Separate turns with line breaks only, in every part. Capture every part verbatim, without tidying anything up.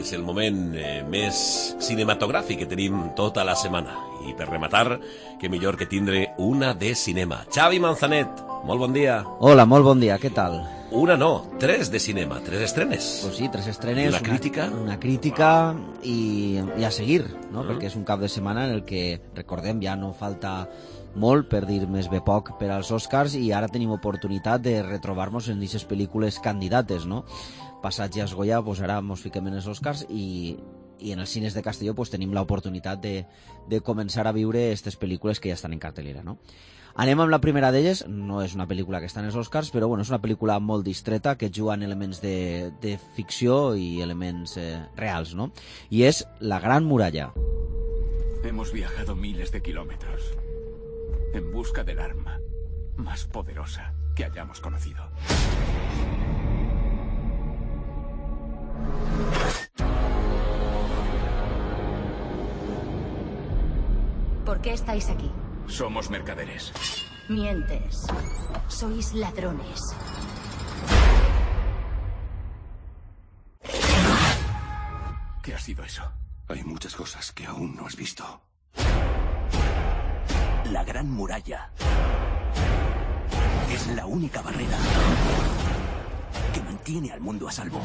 és el moment eh, més cinematogràfic que tenim tota la setmana. I per rematar, que millor que tindre una de cinema. Xavi Manzanet, molt bon dia.
Hola, molt bon dia, què tal?
Una no, tres de cinema, tres estrenes.
Pues sí, tres estrenes.
I una crítica.
Una, una crítica i, i a seguir, no? Mm. Perquè és un cap de setmana en el que, recordem, ja no falta molt, per dir més bé poc, per als Oscars, i ara tenim oportunitat de retrobar-nos en aquestes pel·lícules candidates, no? Passats ja els Goya, pues ara ens fiquem en els Oscars i, i en els cines de Castelló pues, tenim l'oportunitat de, de començar a viure aquestes pel·lícules que ja estan en cartelera, no? Anem amb la primera d'elles. No és una pel·lícula que està en els Oscars, però bueno, és una pel·lícula molt distreta que juga en elements de, de ficció i elements eh, reals, ¿no? Y es La Gran Muralla.
Hemos viajado miles de kilómetros en busca del arma más poderosa que hayamos conocido.
¿Por qué estáis aquí?
Somos mercaderes.
Mientes. Sois ladrones.
¿Qué ha sido eso?
Hay muchas cosas que aún no has visto.
La Gran Muralla es la única barrera que mantiene al mundo a salvo.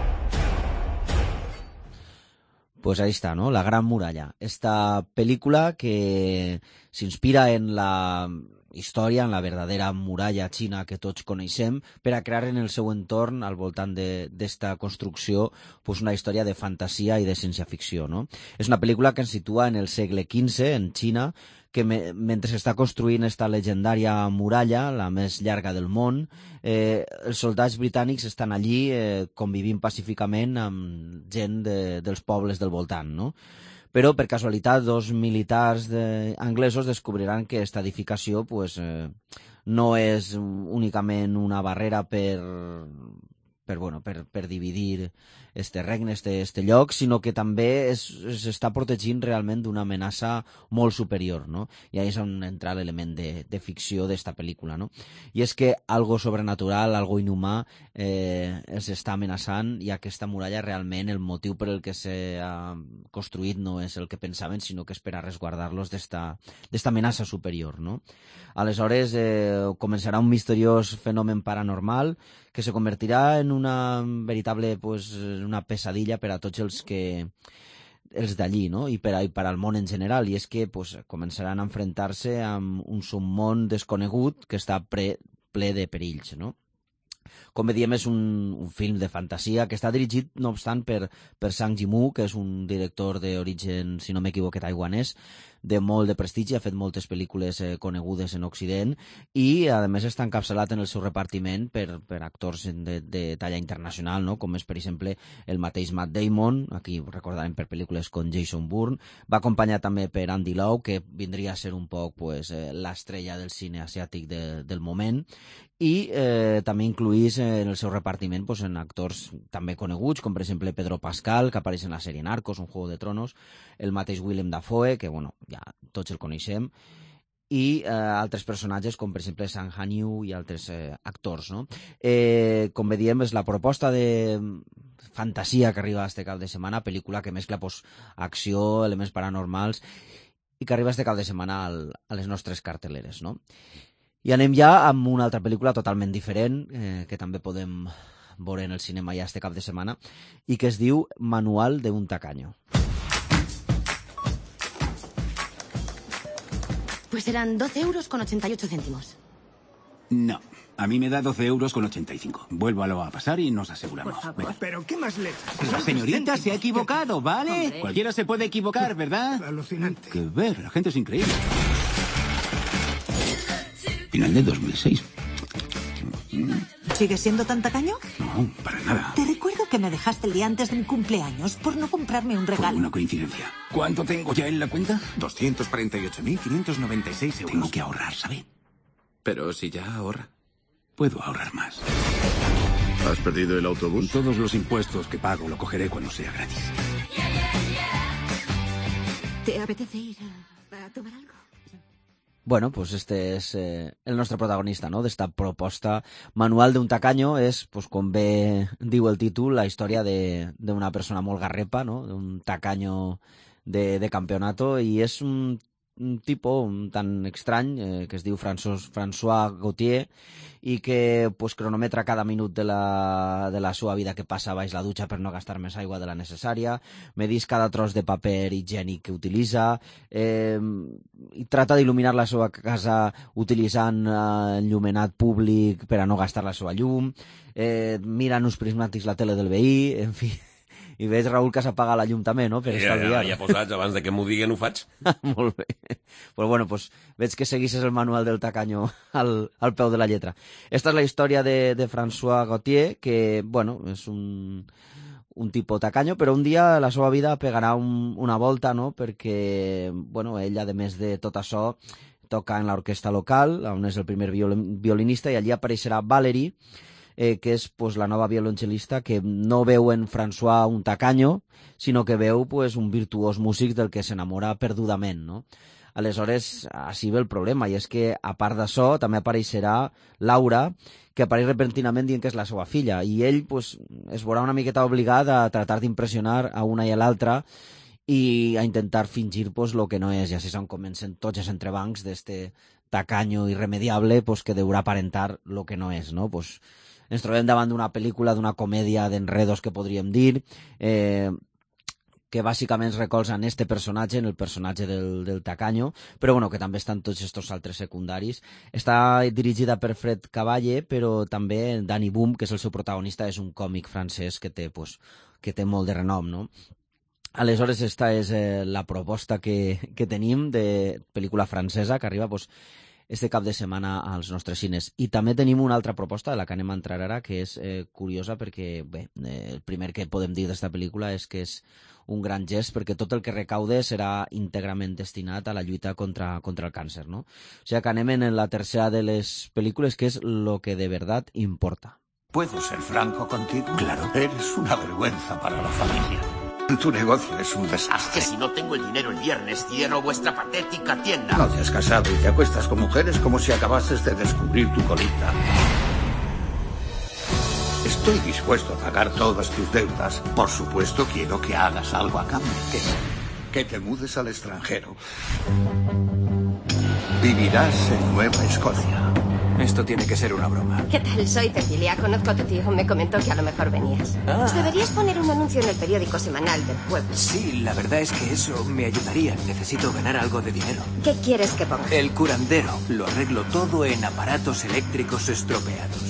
Pues ahí está, ¿no? La Gran Muralla. Esta película que s'inspira en la història, en la verdadera muralla xina que tots coneixem, per a crear en el seu entorn, al voltant d'esta construcció, pues una història de fantasia i de ciència-ficció, no? És una pel·lícula que ens situa en el segle quinze, en Xina, que me, mentre s'està construint esta legendària muralla, la més llarga del món, eh, els soldats britànics estan allí eh, convivint pacíficament amb gent de, dels pobles del voltant, no? Però, per casualitat, dos militars de, anglesos descobriran que aquesta edificació pues, eh, no és únicament una barrera per, per, bueno, per, per dividir este regne, este, este lloc, sinó que també s'està protegint realment d'una amenaça molt superior, no? I ahí és on entra l'element de, de ficció d'esta pel·lícula, no? I és que algo sobrenatural, algo inhumà, eh, els està amenaçant, i aquesta muralla realment, el motiu per el que s'ha construït no és el que pensaven, sinó que és per a resguardar-los d'esta amenaça superior, no? Aleshores, eh, començarà un misteriós fenomen paranormal que se convertirà en una veritable, pues, una pesadilla per a tots els que els d'allí, no? I per, a, i per al món en general, i és que pues, començaran a enfrontar-se amb un submón desconegut que està pre, ple de perills, no? Com diem, és un, un film de fantasia que està dirigit, no obstant, per, per Zhang Yimou, que és un director d'origen, si no m'equivoque, taiwanès, de molt de prestigi, ha fet moltes pel·lícules eh, conegudes en Occident, i a més està encapçalat en el seu repartiment per, per actors de, de talla internacional, no? Com és, per exemple, el mateix Matt Damon, aquí recordarem per pel·lícules com Jason Bourne, va acompanyat també per Andy Lau, que vindria a ser un poc pues, eh, l'estrella del cine asiàtic de, del moment, i eh, també incluís en el seu repartiment pues, en actors també coneguts, com per exemple Pedro Pascal, que apareix en la sèrie Narcos, un Juego de Tronos, el mateix Willem Dafoe, que bueno, ja tots el coneixem, i eh, altres personatges com per exemple Sang Han-yu i altres eh, actors, no? Eh, com diem, és la proposta de fantasia que arriba a este cap de setmana, pel·lícula que mescla pues, acció, elements paranormals, i que arriba a este cap de setmana al, a les nostres carteleres, no? I anem ja amb una altra pel·lícula totalment diferent, eh, que també podem veure en el cinema ja este cap de setmana, i que es diu Manual de un tacaño.
Pues serán doce euros con ochenta y ocho céntimos.
No, a mí me da doce euros con ochenta y cinco. Vuélvalo a pasar y nos aseguramos.
Por favor.
Venga.
¿Pero qué más le...?
La señorita se ha equivocado, ¿vale?
Hombre.
Cualquiera se puede equivocar, ¿verdad?
Alucinante.
Que ver, la gente es increíble. Final de dos mil seis.
¿Sigues siendo tan tacaño?
No, para nada.
Te recuerdo que me dejaste el día antes de mi cumpleaños por no comprarme un
Fue
regalo.
una coincidencia. ¿Cuánto tengo ya en la cuenta?
doscientos cuarenta y ocho mil quinientos noventa y seis euros.
Tengo que ahorrar, ¿sabe?
Pero si ya ahorra.
Puedo ahorrar más.
¿Has perdido el
Con
autobús?
todos los impuestos que pago, lo cogeré cuando sea gratis.
¿Te apetece ir a, a tomar algo?
Bueno, pues este es eh, el nostre protagonista, ¿no?, d'esta proposta. Manual d'un tacaño és, pues, com bé diu el títol, la història d'una persona molt garrepa, no?, d'un tacaño de, de campeonato, i és un, un tipus un tan estrany eh, que es diu François, François Gauthier, i que pues, cronometra cada minut de la, de la seva vida que passa baix la dutxa per no gastar més aigua de la necessària, medís cada tros de paper higiènic que utilitza, eh, i trata d'il·luminar la seva casa utilitzant eh, enllumenat públic per a no gastar la seva llum, eh, mira en uns prismàtics la tele del veí, en fi. I veig, Raül, que s'apaga la llum també, no?, per
ja,
estalviar.
Ja, ja posats, abans de que m'ho diguen ho faig.
Molt bé. Però bueno, pues, veig que seguisses el manual del tacaño al, al peu de la lletra. Esta és la història de, de François Gauthier, que, bueno, és un, un tipus tacaño, però un dia la seva vida pegarà un, una volta, no?, perquè, bueno, ell, a més de tot això, toca en l'orquestra local, on és el primer violinista, i allí apareixerà Valerie, Eh, que és pues, la nova violoncel·lista que no veu en François un tacaño, sinó que veu pues, un virtuós músic del que s'enamora perdudament, no? Aleshores, així ve el problema, i és que, a part d'això, també apareixerà Laura, que apareix repentinament dient que és la seva filla, i ell pues, es veurà una miqueta obligat a tratar d'impressionar a una i a l'altra i a intentar fingir pues, lo que no és, i així és on comencen tots els entrebancs d'este tacaño irremediable pues, que deurà aparentar lo que no és, no? Pues, ens trobem davant d'una pel·lícula, d'una comèdia d'enredos que podríem dir, eh, que bàsicament es recolza en este personatge, en el personatge del, del tacaño, però bueno, que també estan tots aquests altres secundaris. Està dirigida per Fred Cavalle, però també Danny Boom, que és el seu protagonista, és un còmic francès que té, pues, que té molt de renom, no? Aleshores, esta és eh, la proposta que, que tenim de pel·lícula francesa, que arriba, pues, este cap de setmana als nostres cines. I també tenim una altra proposta, de la que anem a entrar ara, que és eh, curiosa perquè, bé, eh, el primer que podem dir d'esta pel·lícula és que és un gran gest, perquè tot el que recaude serà íntegrament destinat a la lluita contra, contra el càncer, no? O sigui que anem en la tercera de les pel·lícules, que és Lo que de verdad importa.
¿Puedo ser franco contigo? Claro. Eres una vergüenza para la familia. Tu negocio es un desastre.
Que si no tengo el dinero el viernes, cierro vuestra patética tienda.
No te has casado y te acuestas con mujeres como si acabases de descubrir tu colita. Estoy dispuesto a pagar todas tus deudas. Por supuesto, quiero que hagas algo a cambio. Que, que te mudes al extranjero. Vivirás en Nueva Escocia.
Esto tiene que ser una broma.
¿Qué tal? Soy Cecilia. Conozco a tu tío. Me comentó que a lo mejor venías.
Ah.
Pues deberías poner un anuncio en el periódico semanal del pueblo.
Sí, la verdad es que eso me ayudaría. Necesito ganar algo de dinero.
¿Qué quieres que ponga?
El curandero. Lo arreglo todo en aparatos eléctricos estropeados.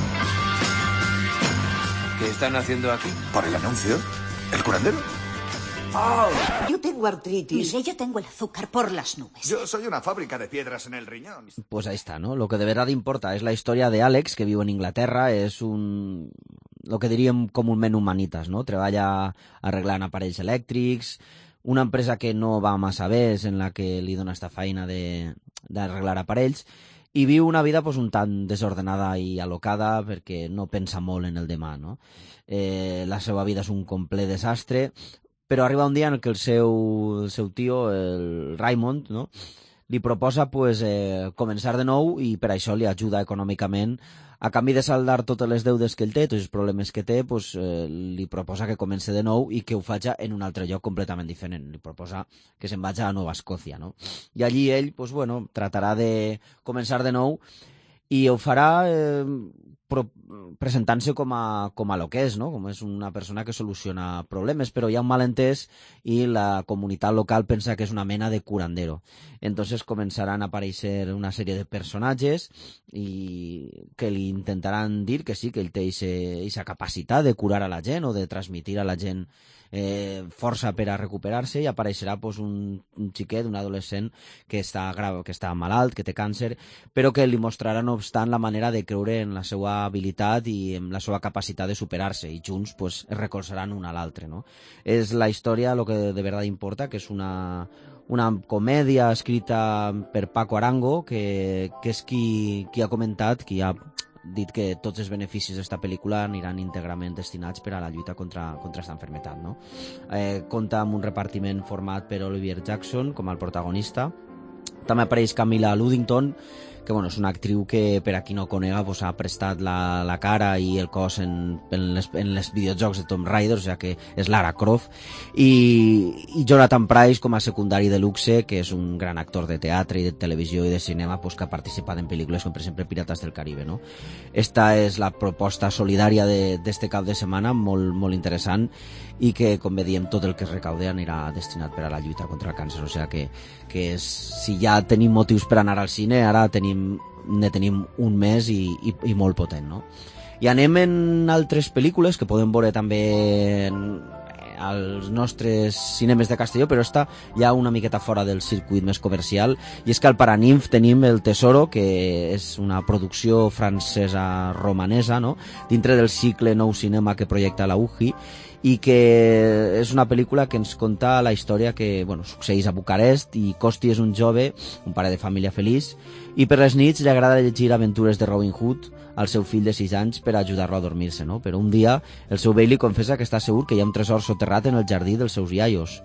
¿Qué están haciendo aquí?
¿Por el anuncio? ¿El curandero?
Oh, yo tengo artritis. Mire, yo tengo el azúcar por las nubes.
Yo soy una fábrica de piedras en el riñón.
Pues ahí está, ¿no? Lo que de verdad importa es la historia de Alex, que viu en Inglaterra, és un... lo que diríem comúment humanitas, no? Treballa arreglant aparells elèctrics, una empresa que no va massa bé, és en la que li dona esta feina d'arreglar aparells, i viu una vida pues, un tant desordenada i alocada perquè no pensa molt en el demà, no? Eh, la seva vida és un complet desastre, però arriba un dia en què el seu, el seu tio, el Raymond, no?, li proposa pues, eh, començar de nou i per això li ajuda econòmicament. A canvi de saldar totes les deudes que ell té, tots els problemes que té, pues, eh, li proposa que comenci de nou i que ho faci en un altre lloc completament diferent. Li proposa que se'n vagi a Nova Escòcia, no? I allí ell pues, bueno, tratarà de començar de nou i ho farà eh, presentant-se com a, com a lo que és, no? Com és una persona que soluciona problemes, però hi ha un malentès i la comunitat local pensa que és una mena de curandero. Entonces començaran a aparèixer una sèrie de personatges i que li intentaran dir que sí, que ell té aquesta capacitat de curar a la gent o de transmitir a la gent eh, força per a recuperar-se, i apareixerà pues, un, un xiquet, un adolescent que està, grau, que està malalt, que té càncer, però que li mostrarà no obstant la manera de creure en la seva habilitat i en la seva capacitat de superar-se, i junts pues, es recolzaran un a l'altre, no? És la història el que de veritat importa, que és una, una comèdia escrita per Paco Arango, que, que és qui, qui ha comentat, qui ha dit que tots els beneficis d'esta pel·lícula aniran íntegrament destinats per a la lluita contra, contra aquesta enfermetat, no? Eh, compta amb un repartiment format per Oliver Jackson com el protagonista, També apareix Camilla Luddington, que bueno, és una actriu que, per a qui no conega, pues, ha prestat la, la cara i el cos en, en, les, en les videojocs de Tomb Raider, o sigui que és Lara Croft, i, i Jonathan Pryce com a secundari de luxe, que és un gran actor de teatre i de televisió i de cinema, pues, que ha participat en pel·lícules com per exemple Pirates del Caribe, no? Esta és la proposta solidària d'este cap de setmana, molt, molt interessant, i que, com bé diem, tot el que es recaude anirà destinat per a la lluita contra el càncer, o sigui que, que és, si ja tenim motius per anar al cine, ara tenim ne tenim un mes i, i, i molt potent, no? I anem en altres pel·lícules que podem veure també en, als nostres cinemes de Castelló, però està ja una miqueta fora del circuit més comercial, i és que al Paraninf tenim El Tesoro, que és una producció francesa romanesa, no?, dintre del cicle Nou Cinema que projecta la U G I, i que és una pel·lícula que ens conta la història que, bueno, succeeix a Bucarest, i Costi és un jove, un pare de família feliç, i per les nits li agrada llegir aventures de Robin Hood al seu fill de sis anys per ajudar-lo a dormir-se, no? Però un dia el seu vell li confessa que està segur que hi ha un tresor soterrat en el jardí dels seus iaios.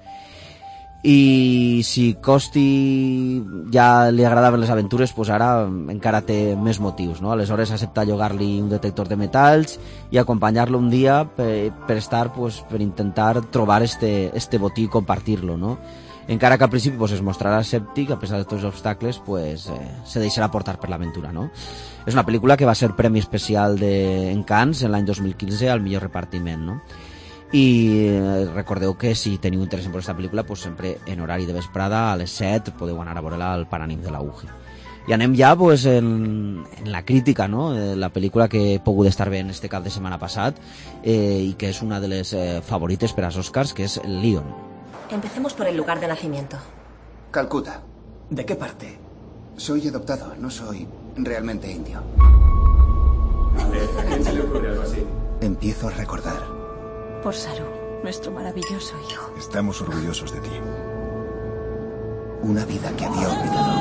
I si Costi ja li agradaven les aventures, pues ara encara té més motius, no? Aleshores accepta llogar-li un detector de metalls i acompanyar-lo un dia per, per estar, pues, per intentar trobar este, este botí i compartir-lo, no? Encara que al principi, pues, es mostrarà escèptic, a pesar de tots els obstacles, pues, eh, se deixarà portar per l'aventura, no? És una pel·lícula que va ser premi especial de, en Cannes en l'any dos mil quinze al millor repartiment, no? I recordeu que si teniu interès en aquesta pel·lícula, pues sempre en horari de vesprada a les set podeu anar a veure-la al Paraninf de la U G I. I anem ja, pues, en, en la crítica, no?, la pel·lícula que he pogut estar veient este cap de setmana passat, eh, i que és una de les eh, favorites per als Oscars, que és Leon.
Empecemos por el lugar de nacimiento.
Calcuta. ¿De qué parte? Soy adoptado, no soy realmente indio.
¿A quién se le ocurre algo así?
Empiezo a recordar.
Por Saru, nuestro maravilloso hijo.
Estamos orgullosos de ti.
Una vida que había olvidado.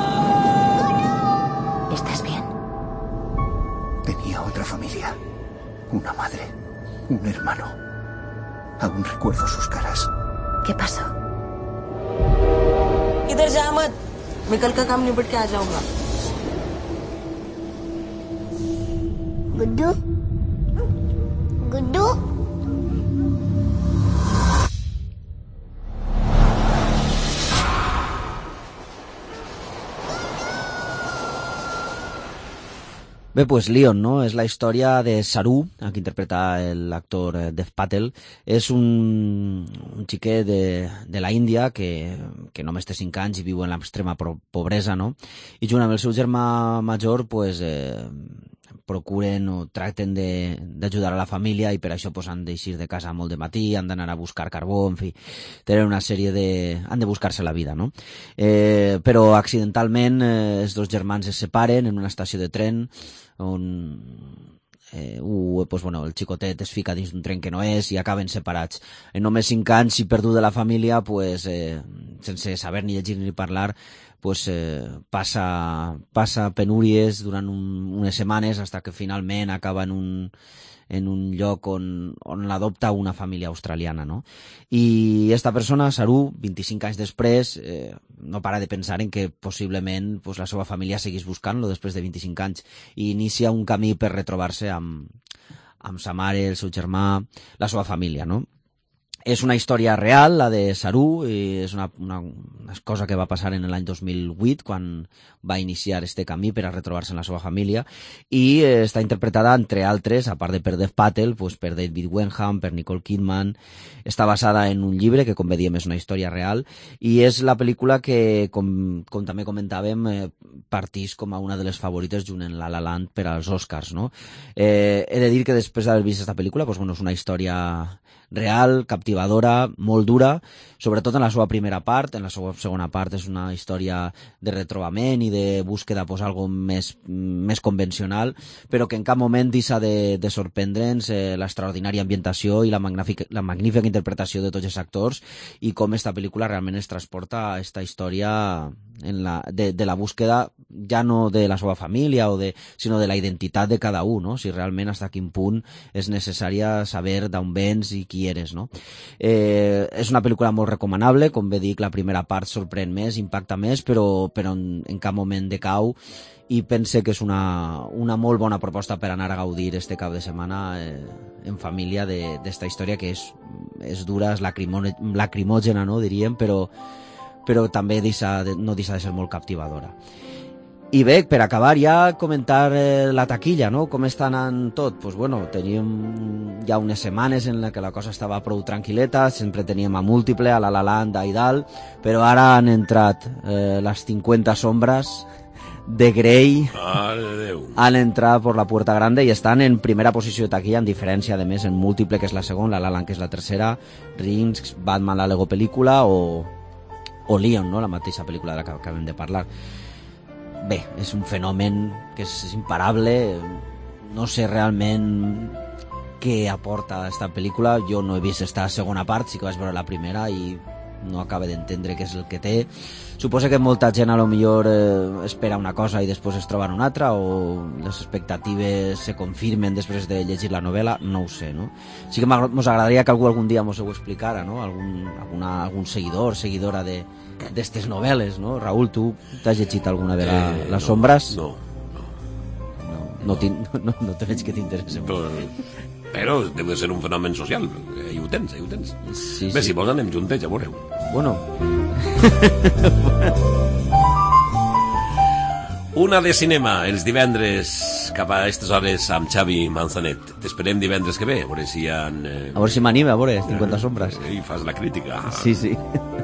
¿Estás bien?
Tenía otra familia. Una madre. Un hermano. Aún recuerdo sus caras.
¿Qué pasó?
इधर जा मत मैं कल का काम निपट के आ जाऊंगा
गुड्डू Guddu
Bé, pues Leon, no?, és la història de Saru, que interpreta l'actor Dev Patel. És un, un xiquet de, de la Índia que, que només té cinc anys i viu en l'extrema pobresa, no? I junt amb el seu germà major, pues, eh, procuren o tracten d'ajudar a la família, i per això pues, han d'eixir de casa molt de matí, han d'anar a buscar carbó, en fi, tenen una sèrie de... han de buscar-se la vida, no? Eh, però accidentalment eh, els dos germans es separen en una estació de tren on eh, uh, pues, bueno, el xicotet es fica dins d'un tren que no és i acaben separats. En només cinc anys i perdut de la família, pues, eh, sense saber ni llegir ni parlar, pues, eh, passa, passa penúries durant un, unes setmanes hasta que finalment acaba en un, en un lloc on, on l'adopta una família australiana, no? I esta persona, Saru, vint-i-cinc anys després, eh, no para de pensar en que possiblement pues, la seva família seguís buscant-lo després de vint-i-cinc anys i inicia un camí per retrobar-se amb, amb sa mare, el seu germà, la seva família, no? És una història real, la de Saru, i és una, una, una cosa que va passar en l'any dos mil vuit, quan va iniciar este camí per a retrobar-se en la seva família, i eh, està interpretada, entre altres, a part de per Dev Patel, pues, per David Wenham, per Nicole Kidman. Està basada en un llibre, que com bé diem és una història real, i és la pel·lícula que, com, com també comentàvem, eh, partís com a una de les favorites junt en La La Land per als Oscars, no? Eh, he de dir que després d'haver vist aquesta pel·lícula, pues, bueno, és una història real, captivadora, molt dura, sobretot en la seva primera part. En la seva segona part és una història de retrobament i de búsqueda, pues, algo més, més convencional, però que en cap moment deixa de, de sorprendre'ns eh, l'extraordinària ambientació i la magnífica, la magnífica interpretació de tots els actors, i com esta pel·lícula realment es transporta a esta història en la, de, de la búsqueda ja no de la seva família, o de, sinó de la identitat de cada un, no? Si realment fins a quin punt és necessària saber d'on vens i qui qui eres, no? Eh, és una pel·lícula molt recomanable, com bé dic, la primera part sorprèn més, impacta més, però, però en, en cap moment decau, i pense que és una, una molt bona proposta per anar a gaudir este cap de setmana eh, en família d'esta història que és, és dura, és lacrimògena, no, diríem, però, però també deixa, no deixa de ser molt captivadora. I bé, per acabar ja, comentar eh, la taquilla, no? Com està anant tot? Pues bueno, teníem ja unes setmanes en la que la cosa estava prou tranquil·leta, sempre teníem a Múltiple, a La La Land, a Idal, però ara han entrat eh, les cinquanta sombres de Grey, han entrat per la puerta grande i estan en primera posició de taquilla, en diferència, de més, en Múltiple, que és la segona, La La Land, que és la tercera, Rings, Batman, la Lego pel·lícula, o, o Leon, no? La mateixa pel·lícula de la que acabem de parlar. Bé, és un fenomen que és imparable, no sé realment què aporta esta pel·lícula, jo no he vist esta segona part, sí que vaig veure la primera i no acaba d'entendre què és el que té. Suposo que molta gent a lo millor eh, espera una cosa i després es troba una altra, o les expectatives se confirmen després de llegir la novel·la, no ho sé, no? Sí que mos agradaria que algú algun dia mos ho explicara, no? Algun, alguna, algun seguidor, seguidora de d'estes novel·les, no? Raúl, tu t'has llegit alguna vegada eh, Les Sombres?
No,
no. No, no, no, no, no te veig que t'interessa molt.
Però deu de ser un fenomen social. Ahí ho tens, ahí ho tens.
Sí,
Bé,
sí.
si vols anem juntes, ja veureu.
Bueno.
Una de cinema, els divendres cap a aquestes hores amb Xavi Manzanet. T'esperem divendres que ve, a veure si hi ha... Eh...
A veure si m'anima, a veure, cinquanta sombres.
I fas la crítica.
Sí, sí.